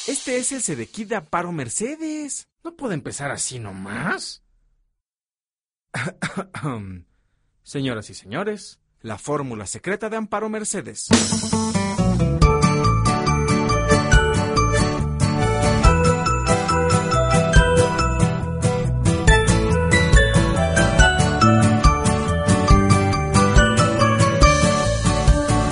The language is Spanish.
Este es el sedequí de Amparo Mercedes. ¿No puede empezar así nomás? Señoras y señores, la fórmula secreta de Amparo Mercedes.